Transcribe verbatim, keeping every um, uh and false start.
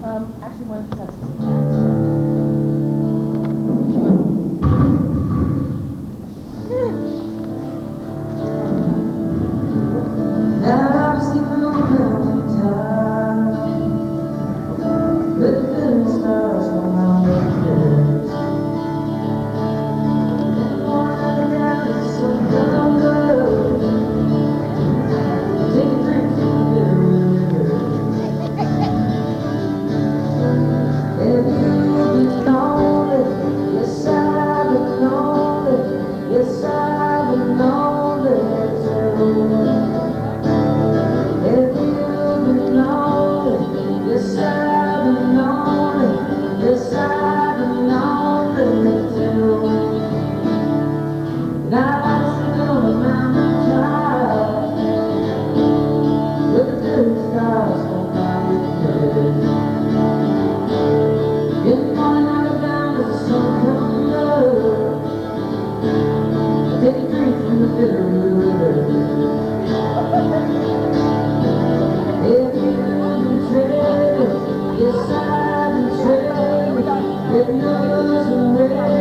Um, actually, one of the sets is Now I'm sleeping on a mountain top, with the little stars on my windows. And one night down in some jungle, take a drink from the river. Have you been lonely? Yes, I've been lonely. Yes, I've been lonely too. Have you been lonely? Yes, I've been lonely. Yes, I've been lonely too. And I sit on a mountain top, with the blue stars on my window. In the morning I go down to the sun comes up, I take a drink from the bitter river. Have you been trading? Yes, I've been trading. Red nose and red